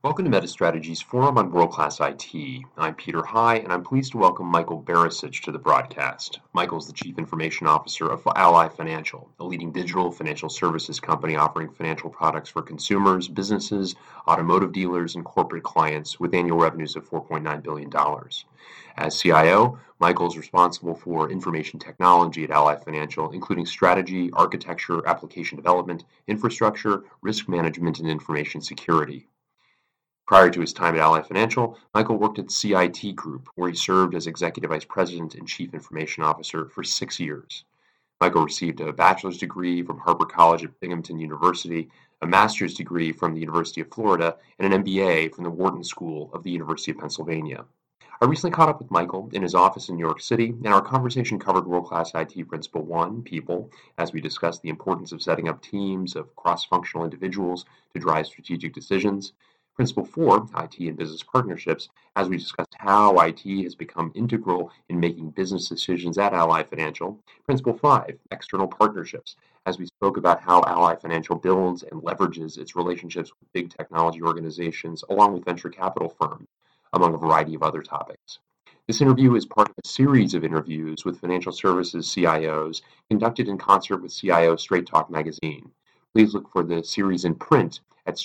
Welcome to MetaStrategy's Forum on World-Class IT. I'm Peter High, and I'm pleased to welcome Michael Barisic to the broadcast. Michael is the Chief Information Officer of Ally Financial, a leading digital financial services company offering financial products for consumers, businesses, automotive dealers, and corporate clients with annual revenues of $4.9 billion. As CIO, Michael is responsible for information technology at Ally Financial, including strategy, architecture, application development, infrastructure, risk management, and information security. Prior to his time at Ally Financial, Michael worked at CIT Group, where he served as Executive Vice President and Chief Information Officer for 6 years. Michael received a bachelor's degree from Harper College at Binghamton University, a master's degree from the University of Florida, and an MBA from the Wharton School of the University of Pennsylvania. I recently caught up with Michael in his office in New York City, and our conversation covered world-class IT Principle 1, people, as we discussed the importance of setting up teams of cross-functional individuals to drive strategic decisions. Principle 4, IT and business partnerships, as we discussed how IT has become integral in making business decisions at Ally Financial. Principle 5, external partnerships, as we spoke about how Ally Financial builds and leverages its relationships with big technology organizations along with venture capital firms, among a variety of other topics. This interview is part of a series of interviews with financial services CIOs conducted in concert with CIO Straight Talk magazine. Please look for the series in print at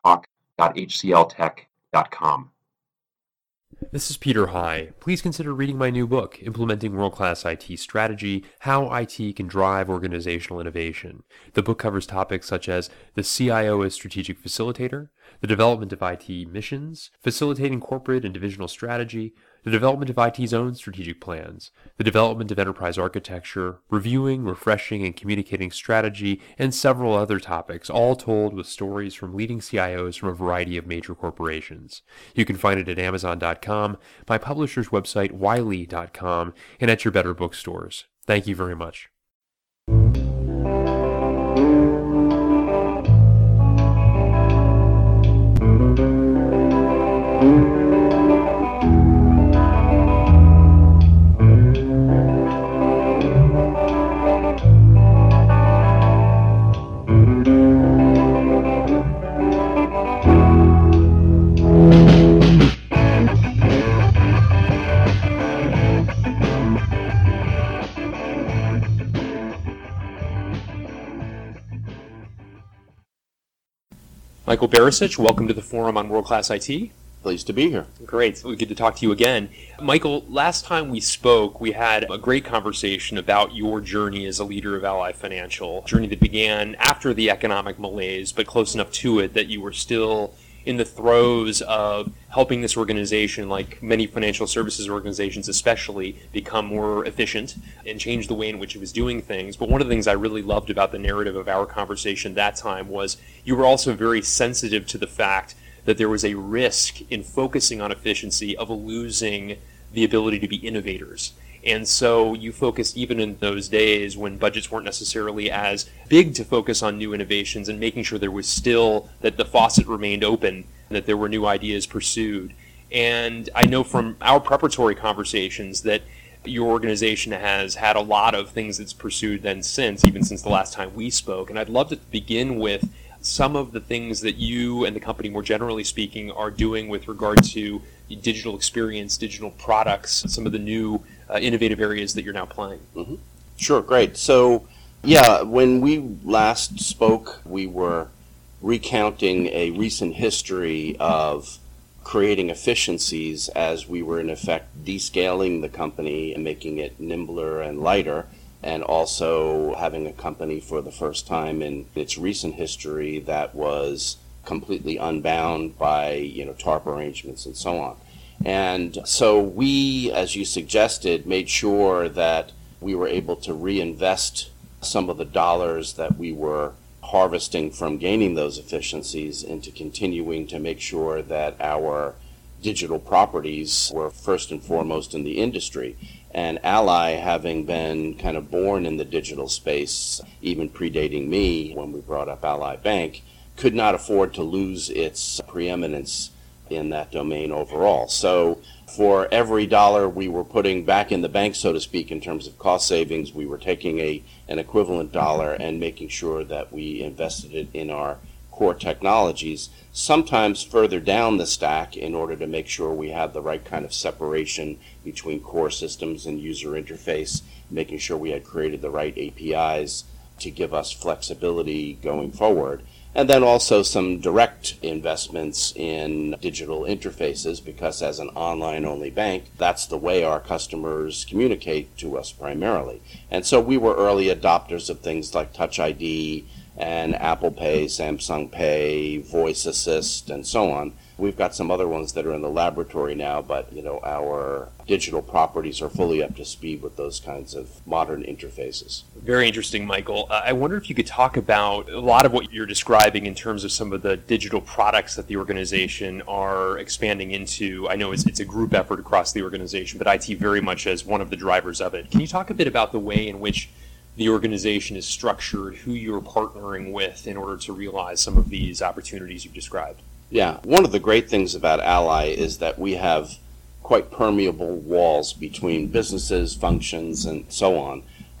straighttalk.hcltech.com. This is Peter High. Please consider reading my new book, Implementing World-Class IT Strategy, How IT Can Drive Organizational Innovation. The book covers topics such as the CIO as strategic facilitator, the development of IT missions, facilitating corporate and divisional strategy, the development of IT's own strategic plans, the development of enterprise architecture, reviewing, refreshing, and communicating strategy, and several other topics, all told with stories from leading CIOs from a variety of major corporations. You can find it at Amazon.com, my publisher's website, Wiley.com, and at your better bookstores. Thank you very much. Michael Barisic, welcome to the Forum on World-Class IT. Pleased to be here. Great. Good to talk to you again. Michael, last time we spoke, we had a great conversation about your journey as a leader of Ally Financial, a journey that began after the economic malaise, but close enough to it that you were still in the throes of helping this organization, like many financial services organizations especially, become more efficient and change the way in which it was doing things. But one of the things I really loved about the narrative of our conversation that time was you were also very sensitive to the fact that there was a risk in focusing on efficiency of losing the ability to be innovators. And so you focused, even in those days when budgets weren't necessarily as big, to focus on new innovations and making sure there was still, that the faucet remained open, that there were new ideas pursued. And I know from our preparatory conversations that your organization has had a lot of things it's pursued then since, even since the last time we spoke. And I'd love to begin with some of the things that you and the company, more generally speaking, are doing with regard to digital experience, digital products, some of the new innovative areas that you're now playing. Mm-hmm. Sure, great. So, yeah, when we last spoke, we were recounting a recent history of creating efficiencies as we were, in effect, descaling the company and making it nimbler and lighter, and also having a company for the first time in its recent history that was completely unbound by, TARP arrangements and so on. And so we, as you suggested, made sure that we were able to reinvest some of the dollars that we were harvesting from gaining those efficiencies into continuing to make sure that our digital properties were first and foremost in the industry. And Ally, having been kind of born in the digital space, even predating me when we brought up Ally Bank, could not afford to lose its preeminence in that domain overall. So for every dollar we were putting back in the bank, so to speak, in terms of cost savings, we were taking an equivalent dollar and making sure that we invested it in our core technologies, sometimes further down the stack in order to make sure we have the right kind of separation between core systems and user interface, making sure we had created the right APIs to give us flexibility going forward. And then also some direct investments in digital interfaces, because as an online-only bank, that's the way our customers communicate to us primarily. And so we were early adopters of things like Touch ID and Apple Pay, Samsung Pay, Voice Assist, and so on. We've got some other ones that are in the laboratory now, but our digital properties are fully up to speed with those kinds of modern interfaces. Very interesting, Michael. I wonder if you could talk about a lot of what you're describing in terms of some of the digital products that the organization are expanding into. I know it's a group effort across the organization, but IT very much as one of the drivers of it. Can you talk a bit about the way in which the organization is structured, who you're partnering with in order to realize some of these opportunities you've described? Yeah, one of the great things about Ally is that we have quite permeable walls between businesses, functions, and so on.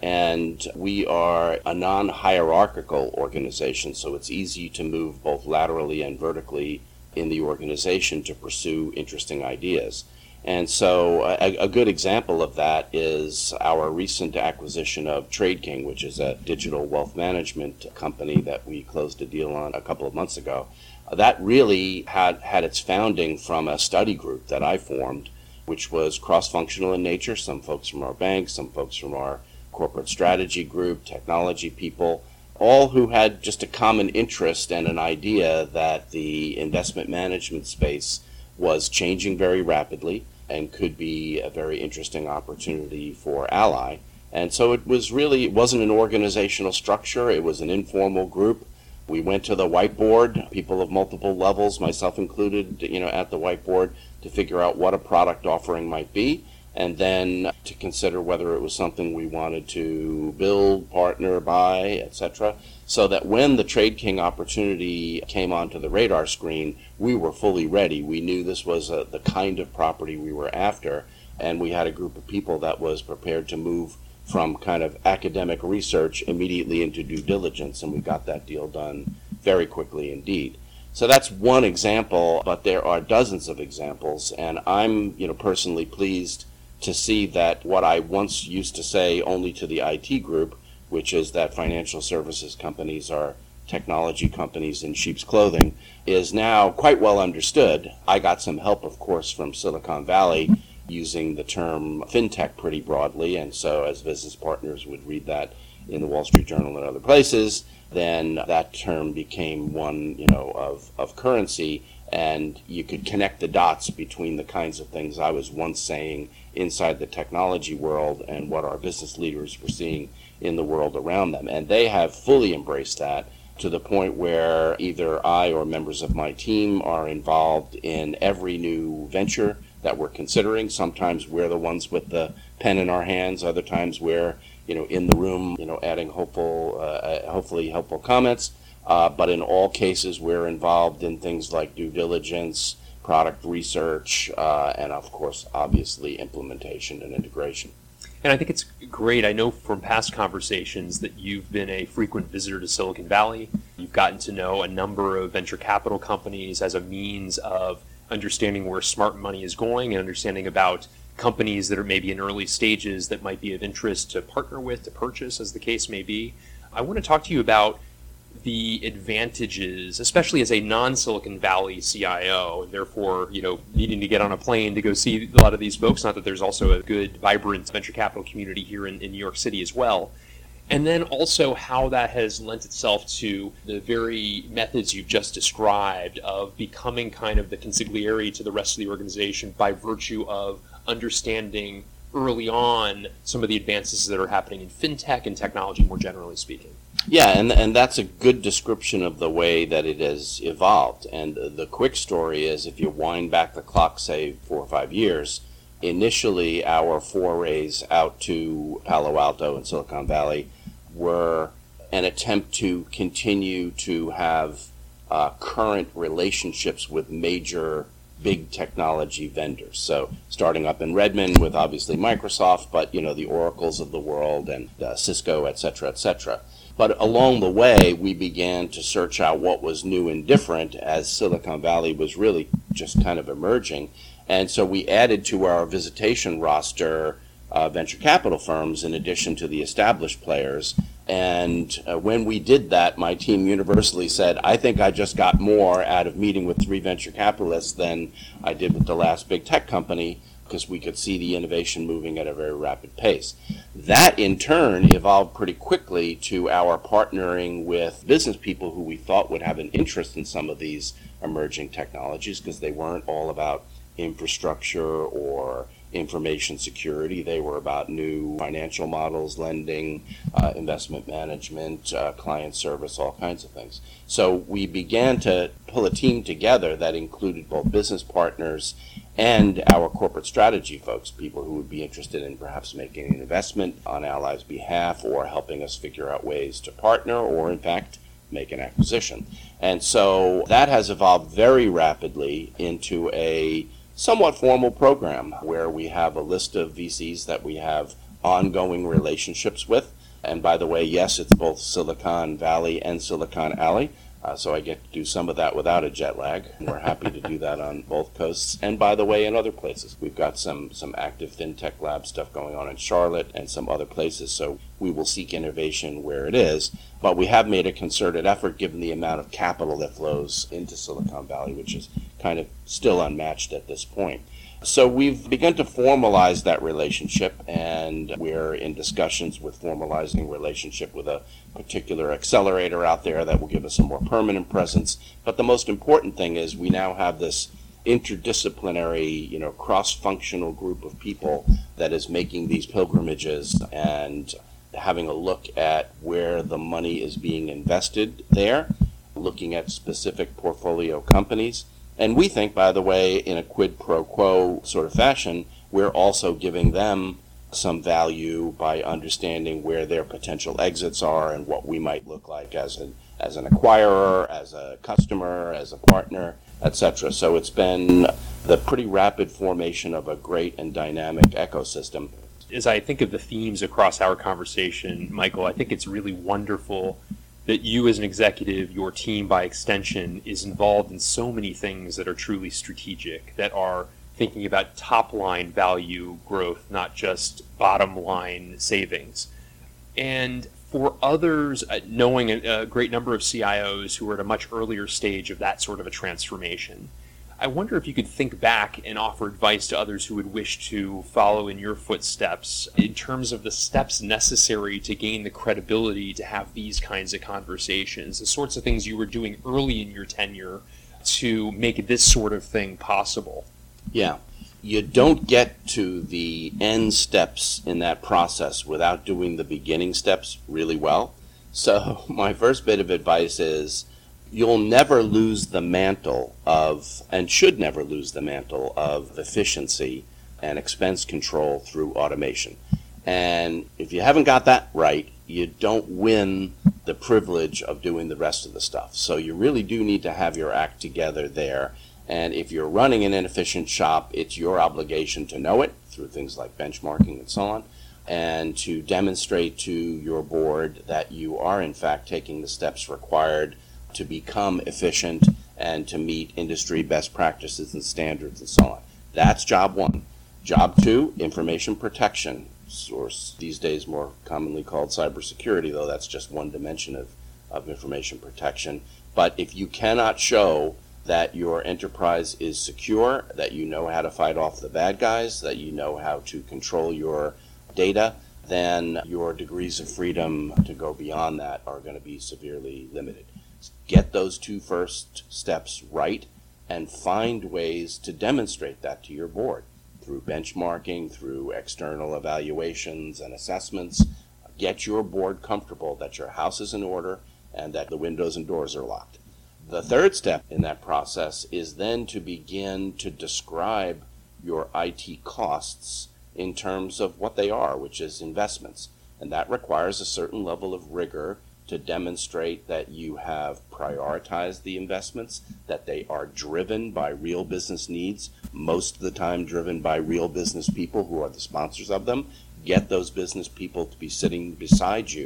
And we are a non-hierarchical organization, so it's easy to move both laterally and vertically in the organization to pursue interesting ideas. And so a good example of that is our recent acquisition of TradeKing, which is a digital wealth management company that we closed a deal on a couple of months ago. That really had its founding from a study group that I formed, which was cross-functional in nature. Some folks from our bank, some folks from our corporate strategy group, technology people, all who had just a common interest and an idea that the investment management space was changing very rapidly and could be a very interesting opportunity for Ally. And so it wasn't an organizational structure, it was an informal group. We went to the whiteboard, people of multiple levels, myself included, at the whiteboard to figure out what a product offering might be, and then to consider whether it was something we wanted to build, partner, buy, etc. So that when the TradeKing opportunity came onto the radar screen, we were fully ready. We knew this was the kind of property we were after, and we had a group of people that was prepared to move from kind of academic research immediately into due diligence, and we got that deal done very quickly indeed. So that's one example, but there are dozens of examples, and I'm personally pleased to see that what I once used to say only to the IT group, which is that financial services companies are technology companies in sheep's clothing, is now quite well understood. I got some help, of course, from Silicon Valley, using the term fintech pretty broadly, and so as business partners would read that in the Wall Street Journal and other places, then that term became one of currency, and you could connect the dots between the kinds of things I was once saying inside the technology world and what our business leaders were seeing in the world around them. And they have fully embraced that to the point where either I or members of my team are involved in every new venture that we're considering. Sometimes we're the ones with the pen in our hands. Other times we're, in the room, adding hopefully helpful comments. But in all cases, we're involved in things like due diligence, product research, and of course, obviously, implementation and integration. And I think it's great. I know from past conversations that you've been a frequent visitor to Silicon Valley. You've gotten to know a number of venture capital companies as a means of understanding where smart money is going and understanding about companies that are maybe in early stages that might be of interest to partner with, to purchase, as the case may be. I want to talk to you about the advantages, especially as a non-Silicon Valley CIO, and therefore, needing to get on a plane to go see a lot of these folks. Not that there's also a good, vibrant venture capital community here in New York City as well. And then also how that has lent itself to the very methods you've just described of becoming kind of the consigliere to the rest of the organization by virtue of understanding early on some of the advances that are happening in fintech and technology more generally speaking. Yeah, and that's a good description of the way that it has evolved. And the quick story is, if you wind back the clock, say 4 or 5 years, initially our forays out to Palo Alto and Silicon Valley were an attempt to continue to have current relationships with major big technology vendors. So starting up in Redmond with obviously Microsoft, but the Oracles of the world and Cisco, et cetera, et cetera. But along the way, we began to search out what was new and different as Silicon Valley was really just kind of emerging. And so we added to our visitation roster venture capital firms in addition to the established players. And when we did that, my team universally said, I think I just got more out of meeting with 3 venture capitalists than I did with the last big tech company, because we could see the innovation moving at a very rapid pace. That, in turn, evolved pretty quickly to our partnering with business people who we thought would have an interest in some of these emerging technologies, because they weren't all about infrastructure or information security. They were about new financial models, lending, investment management, client service, all kinds of things. So we began to pull a team together that included both business partners and our corporate strategy folks, people who would be interested in perhaps making an investment on Ally's behalf or helping us figure out ways to partner or, in fact, make an acquisition. And so that has evolved very rapidly into a somewhat formal program where we have a list of VCs that we have ongoing relationships with. And by the way, yes, it's both Silicon Valley and Silicon Alley. So I get to do some of that without a jet lag. We're happy to do that on both coasts. And by the way, in other places. We've got some active FinTech lab stuff going on in Charlotte and some other places. So we will seek innovation where it is. But we have made a concerted effort given the amount of capital that flows into Silicon Valley, which is kind of still unmatched at this point. So we've begun to formalize that relationship, and we're in discussions with formalizing relationship with a particular accelerator out there that will give us a more permanent presence. But the most important thing is we now have this interdisciplinary, cross-functional group of people that is making these pilgrimages and having a look at where the money is being invested there, looking at specific portfolio companies. And we think, by the way, in a quid pro quo sort of fashion, we're also giving them some value by understanding where their potential exits are and what we might look like as an acquirer, as a customer, as a partner, etc. So it's been the pretty rapid formation of a great and dynamic ecosystem. As I think of the themes across our conversation, Michael, I think it's really wonderful that you as an executive, your team by extension, is involved in so many things that are truly strategic, that are thinking about top-line value growth, not just bottom-line savings. And for others, knowing a great number of CIOs who are at a much earlier stage of that sort of a transformation, I wonder if you could think back and offer advice to others who would wish to follow in your footsteps in terms of the steps necessary to gain the credibility to have these kinds of conversations, the sorts of things you were doing early in your tenure to make this sort of thing possible. Yeah. You don't get to the end steps in that process without doing the beginning steps really well. So my first bit of advice is, you'll never lose the mantle of, and should never lose the mantle of, efficiency and expense control through automation. And if you haven't got that right, you don't win the privilege of doing the rest of the stuff. So you really do need to have your act together there. And if you're running an inefficient shop, it's your obligation to know it through things like benchmarking and so on, and to demonstrate to your board that you are in fact taking the steps required to become efficient and to meet industry best practices and standards and so on. That's job one. Job two, information protection, or these days more commonly called cybersecurity, though that's just one dimension of information protection. But if you cannot show that your enterprise is secure, that you know how to fight off the bad guys, that you know how to control your data, then your degrees of freedom to go beyond that are going to be severely limited. Get those two first steps right and find ways to demonstrate that to your board through benchmarking, through external evaluations and assessments. Get your board comfortable that your house is in order and that the windows and doors are locked. The third step in that process is then to begin to describe your IT costs in terms of what they are, which is investments. And that requires a certain level of rigor to demonstrate that you have prioritized the investments, that they are driven by real business needs, most of the time driven by real business people who are the sponsors of them. Get those business people to be sitting beside you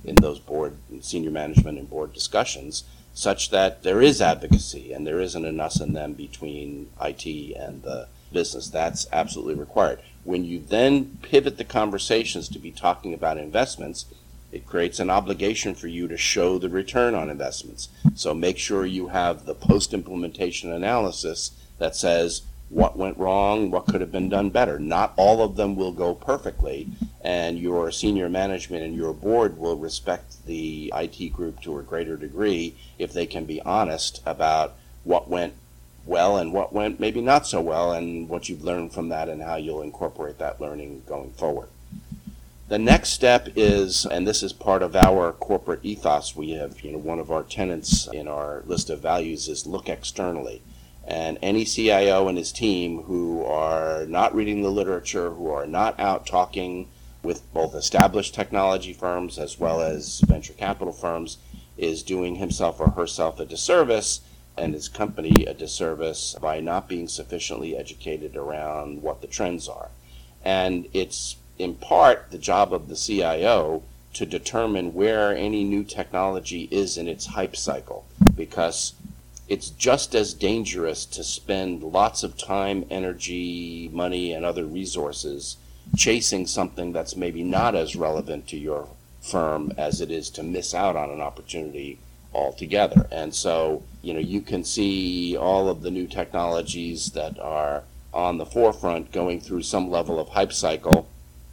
in those board, senior management and board discussions, such that there is advocacy and there isn't an us and them between IT and the business. That's absolutely required. When you then pivot the conversations to be talking about investments, it creates an obligation for you to show the return on investments. So make sure you have the post-implementation analysis that says what went wrong, what could have been done better. Not all of them will go perfectly, and your senior management and your board will respect the IT group to a greater degree if they can be honest about what went well and what went maybe not so well, and what you've learned from that and how you'll incorporate that learning going forward. The next step is, and this is part of our corporate ethos, we have, one of our tenets in our list of values is look externally. And any CIO and his team who are not reading the literature, who are not out talking with both established technology firms as well as venture capital firms, is doing himself or herself a disservice and his company a disservice by not being sufficiently educated around what the trends are. And it's in part the job of the CIO to determine where any new technology is in its hype cycle, because it's just as dangerous to spend lots of time, energy, money, and other resources chasing something that's maybe not as relevant to your firm as it is to miss out on an opportunity altogether. And so, you can see all of the new technologies that are on the forefront going through some level of hype cycle,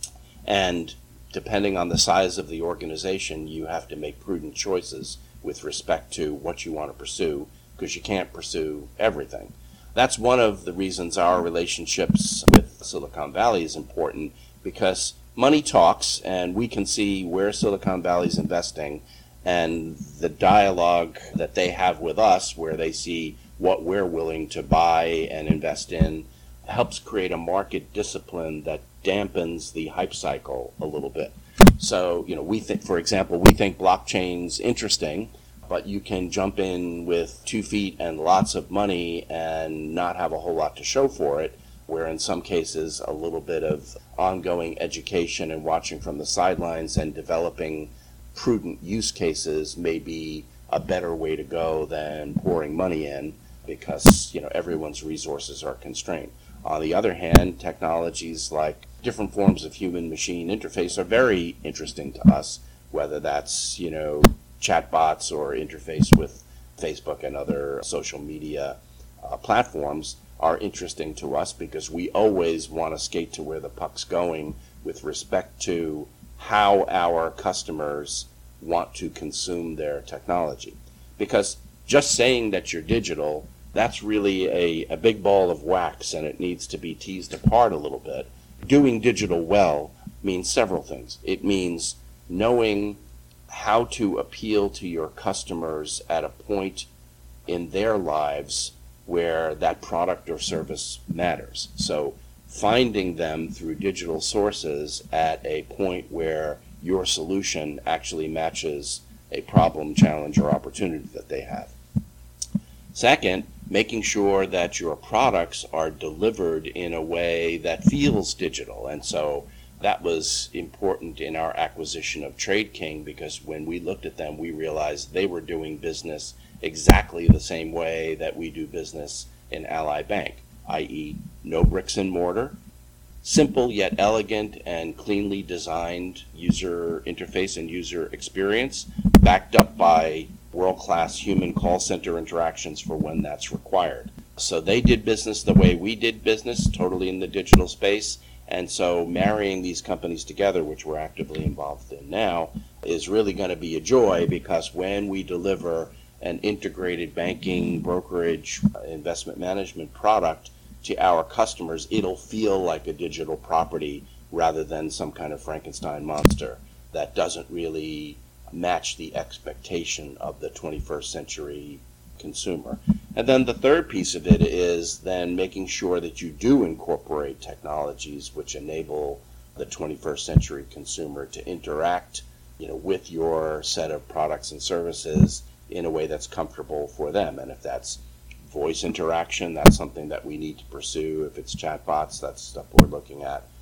and depending on the size of the organization, you have to make prudent choices with respect to what you want to pursue, because you can't pursue everything. That's one of the reasons our relationships with Silicon Valley is important, because money talks, and we can see where Silicon Valley is investing, and the dialogue that they have with us, where they see what we're willing to buy and invest in, helps create a market discipline that dampens the hype cycle a little bit. So, we think, for example, blockchain's interesting, but you can jump in with 2 feet and lots of money and not have a whole lot to show for it, where in some cases a little bit of ongoing education and watching from the sidelines and developing prudent use cases may be a better way to go than pouring money in, because everyone's resources are constrained. On the other hand, technologies like different forms of human-machine interface are very interesting to us, whether that's chatbots or interface with Facebook and other social media platforms are interesting to us, because we always want to skate to where the puck's going with respect to how our customers want to consume their technology. Because just saying that you're digital, that's really a big ball of wax, and it needs to be teased apart a little bit. Doing digital well means several things. It means knowing how to appeal to your customers at a point in their lives where that product or service matters. So finding them through digital sources at a point where your solution actually matches a problem, challenge, or opportunity that they have. Second, making sure that your products are delivered in a way that feels digital. And so that was important in our acquisition of TradeKing, because when we looked at them, we realized they were doing business exactly the same way that we do business in Ally Bank, i.e. no bricks and mortar, simple yet elegant and cleanly designed user interface and user experience, backed up by world-class human call center interactions for when that's required. So they did business the way we did business, totally in the digital space. And so marrying these companies together, which we're actively involved in now, is really going to be a joy, because when we deliver an integrated banking, brokerage, investment management product to our customers, it'll feel like a digital property rather than some kind of Frankenstein monster that doesn't really match the expectation of the 21st century consumer. And then the third piece of it is then making sure that you do incorporate technologies which enable the 21st century consumer to interact, with your set of products and services in a way that's comfortable for them. And if that's voice interaction, that's something that we need to pursue. If it's chatbots, that's stuff we're looking at.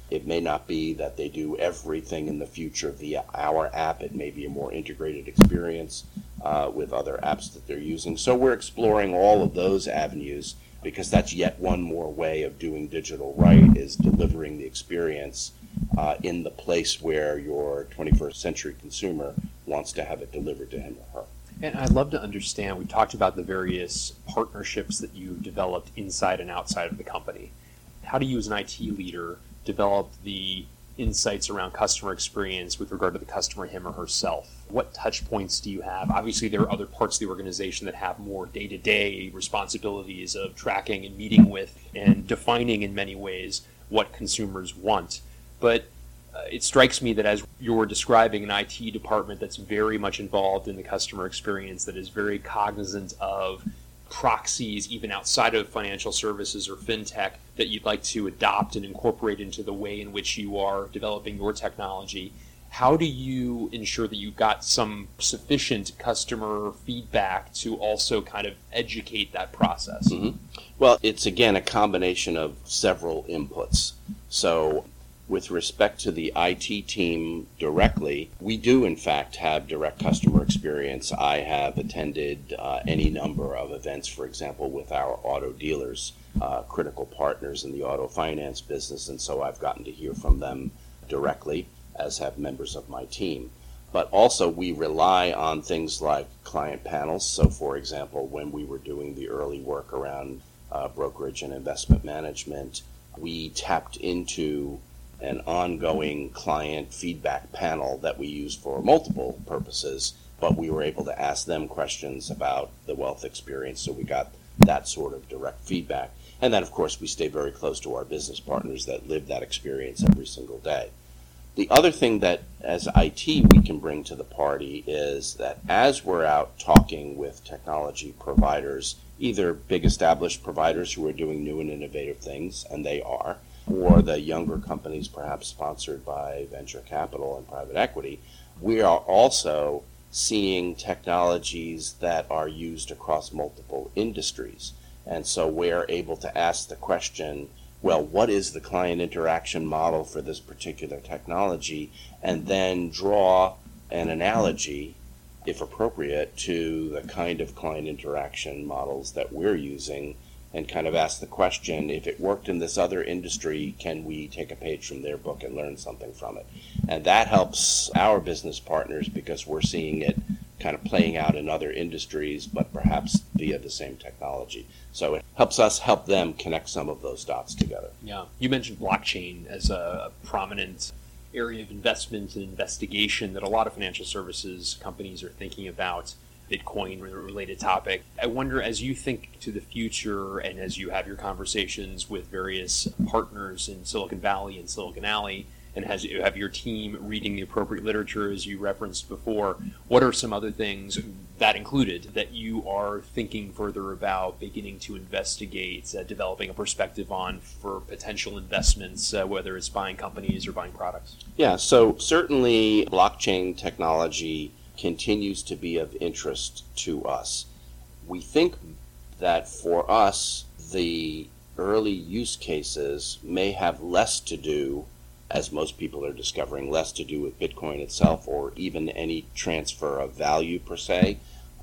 It may not be that they do everything in the future via our app. It may be a more integrated experience with other apps that they're using. So we're exploring all of those avenues because that's yet one more way of doing digital right, is delivering the experience in the place where your 21st century consumer wants to have it delivered to him or her. And I'd love to understand, we've talked about the various partnerships that you've developed inside and outside of the company. How do you as an IT leader develop the insights around customer experience with regard to the customer, him or herself? What touch points do you have? Obviously, there are other parts of the organization that have more day-to-day responsibilities of tracking and meeting with and defining in many ways what consumers want. But it strikes me that as you're describing an IT department that's very much involved in the customer experience, that is very cognizant of proxies even outside of financial services or fintech that you'd like to adopt and incorporate into the way in which you are developing your technology. How do you ensure that you've got some sufficient customer feedback to also kind of educate that process? Mm-hmm. Well, it's again a combination of several inputs. So with respect to the IT team directly, we do in fact have direct customer experience. I have attended any number of events, for example, with our auto dealers, critical partners in the auto finance business, and so I've gotten to hear from them directly, as have members of my team. But also we rely on things like client panels. So for example, when we were doing the early work around brokerage and investment management, we tapped into an ongoing client feedback panel that we use for multiple purposes, but we were able to ask them questions about the wealth experience, so we got that sort of direct feedback. And then, of course, we stay very close to our business partners that live that experience every single day. The other thing that, as IT, we can bring to the party is that as we're out talking with technology providers, either big established providers who are doing new and innovative things, and they are, or the younger companies perhaps sponsored by venture capital and private equity, we are also seeing technologies that are used across multiple industries. And so we're able to ask the question, well, what is the client interaction model for this particular technology? And then draw an analogy, if appropriate, to the kind of client interaction models that we're using, and kind of ask the question, if it worked in this other industry, can we take a page from their book and learn something from it? And that helps our business partners because we're seeing it kind of playing out in other industries, but perhaps via the same technology. So it helps us help them connect some of those dots together. Yeah. You mentioned blockchain as a prominent area of investment and investigation that a lot of financial services companies are thinking about. Bitcoin related topic. I wonder, as you think to the future and as you have your conversations with various partners in Silicon Valley and Silicon Alley, and as you have your team reading the appropriate literature as you referenced before, what are some other things, that included, that you are thinking further about, beginning to investigate, developing a perspective on for potential investments, whether it's buying companies or buying products? Yeah, so certainly blockchain technology continues to be of interest to us. We think that for us, the early use cases may have less to do, as most people are discovering, less to do with Bitcoin itself or even any transfer of value per se.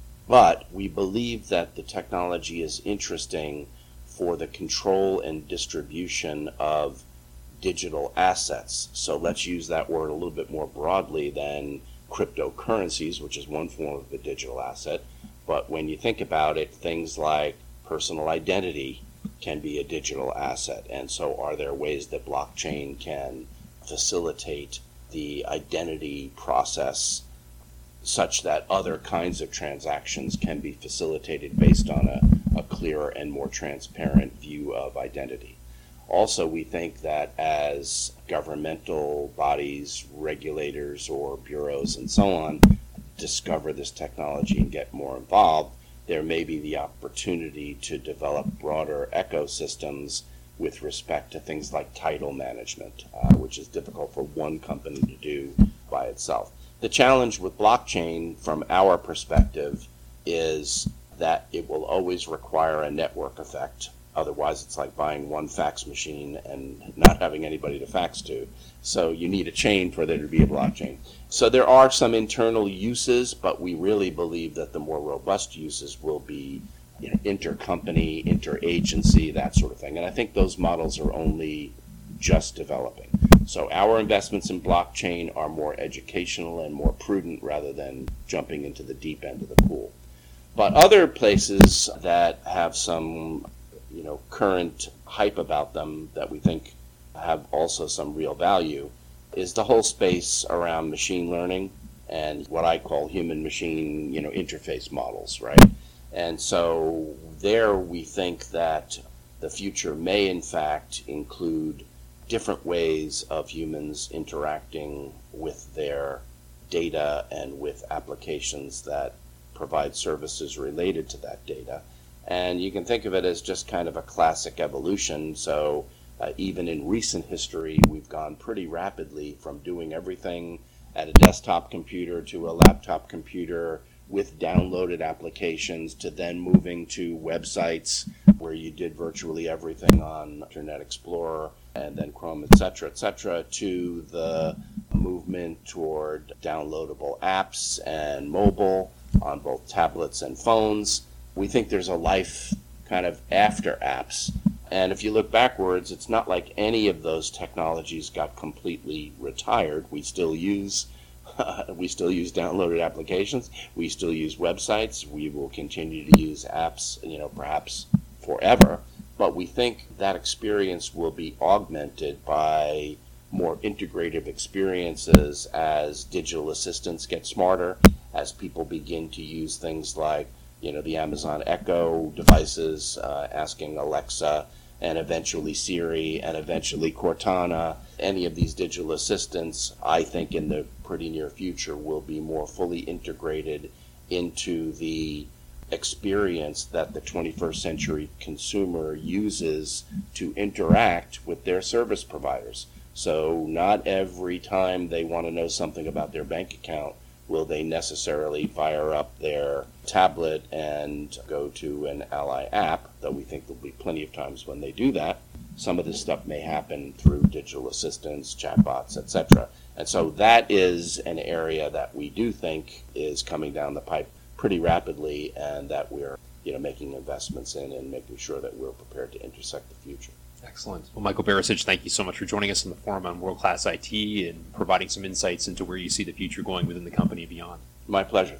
But we believe that the technology is interesting for the control and distribution of digital assets. So let's use that word a little bit more broadly than cryptocurrencies, which is one form of a digital asset. But when you think about it, things like personal identity can be a digital asset. And so are there ways that blockchain can facilitate the identity process such that other kinds of transactions can be facilitated based on a clearer and more transparent view of identity? Also, we think that as governmental bodies, regulators, or bureaus and so on discover this technology and get more involved, there may be the opportunity to develop broader ecosystems with respect to things like title management, which is difficult for one company to do by itself. The challenge with blockchain, from our perspective, is that it will always require a network effect. Otherwise, it's like buying one fax machine and not having anybody to fax to. So you need a chain for there to be a blockchain. So there are some internal uses, but we really believe that the more robust uses will be intercompany, interagency, that sort of thing. And I think those models are only just developing. So our investments in blockchain are more educational and more prudent rather than jumping into the deep end of the pool. But other places that have some current hype about them that we think have also some real value is the whole space around machine learning and what I call human-machine, interface models, right? And so there we think that the future may in fact include different ways of humans interacting with their data and with applications that provide services related to that data. And you can think of it as just kind of a classic evolution. So even in recent history, we've gone pretty rapidly from doing everything at a desktop computer to a laptop computer with downloaded applications to then moving to websites where you did virtually everything on Internet Explorer and then Chrome, et cetera, to the movement toward downloadable apps and mobile on both tablets and phones. We think there's a life kind of after apps. And if you look backwards, it's not like any of those technologies got completely retired. We still use downloaded applications. We still use websites. We will continue to use apps, perhaps forever. But we think that experience will be augmented by more integrative experiences as digital assistants get smarter, as people begin to use things like the Amazon Echo devices, asking Alexa, and eventually Siri, and eventually Cortana. Any of these digital assistants, I think in the pretty near future, will be more fully integrated into the experience that the 21st century consumer uses to interact with their service providers. So not every time they want to know something about their bank account will they necessarily fire up their tablet and go to an Ally app, though we think there'll be plenty of times when they do that. Some of this stuff may happen through digital assistants, chatbots, etc. And so that is an area that we do think is coming down the pipe pretty rapidly, and that we're making investments in and making sure that we're prepared to intersect the future. Excellent. Well, Michael Barisic, thank you so much for joining us in the Forum on World-Class IT and providing some insights into where you see the future going within the company and beyond. My pleasure.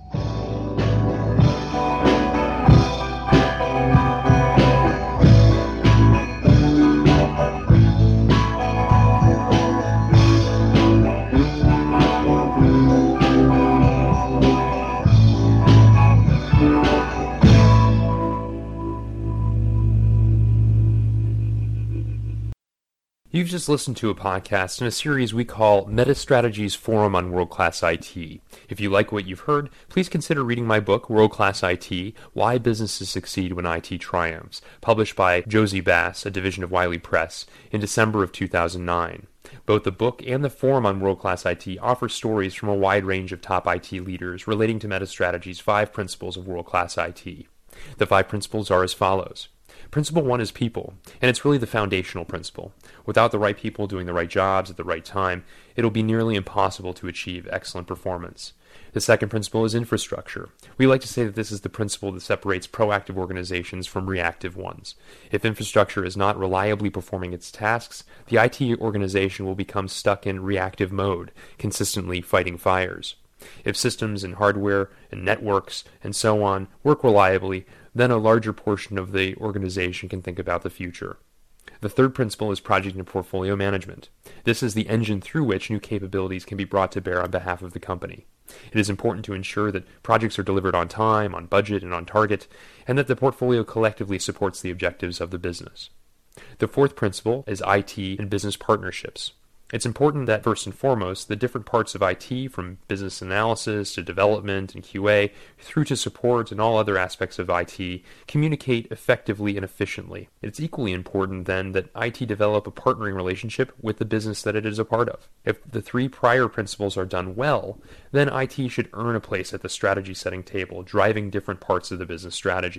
You've just listened to a podcast in a series we call MetaStrategy's Forum on World-Class IT. If you like what you've heard, please consider reading my book, World-Class IT, Why Businesses Succeed When IT Triumphs, published by Josie Bass, a division of Wiley Press, in December of 2009. Both the book and the Forum on World-Class IT offer stories from a wide range of top IT leaders relating to MetaStrategy's 5 principles of world-class IT. The 5 principles are as follows. Principle 1 is people, and it's really the foundational principle. Without the right people doing the right jobs at the right time, it'll be nearly impossible to achieve excellent performance. The second principle is infrastructure. We like to say that this is the principle that separates proactive organizations from reactive ones. If infrastructure is not reliably performing its tasks, the IT organization will become stuck in reactive mode, consistently fighting fires. If systems and hardware and networks and so on work reliably, then a larger portion of the organization can think about the future. The third principle is project and portfolio management. This is the engine through which new capabilities can be brought to bear on behalf of the company. It is important to ensure that projects are delivered on time, on budget, and on target, and that the portfolio collectively supports the objectives of the business. The fourth principle is IT and business partnerships. It's important that, first and foremost, the different parts of IT, from business analysis to development and QA, through to support and all other aspects of IT, communicate effectively and efficiently. It's equally important, then, that IT develop a partnering relationship with the business that it is a part of. If the 3 prior principles are done well, then IT should earn a place at the strategy-setting table, driving different parts of the business strategy.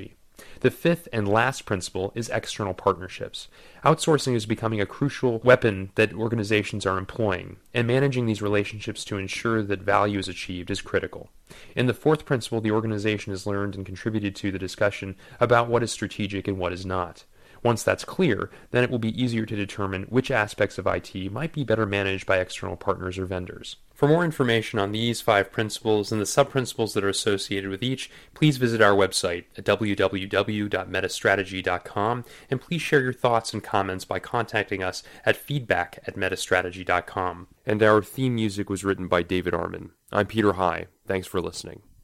The fifth and last principle is external partnerships. Outsourcing is becoming a crucial weapon that organizations are employing, and managing these relationships to ensure that value is achieved is critical. In the fourth principle, the organization has learned and contributed to the discussion about what is strategic and what is not. Once that's clear, then it will be easier to determine which aspects of IT might be better managed by external partners or vendors. For more information on these 5 principles and the sub-principles that are associated with each, please visit our website at www.metastrategy.com, and please share your thoughts and comments by contacting us at feedback@metastrategy.com. And our theme music was written by David Arman. I'm Peter High. Thanks for listening.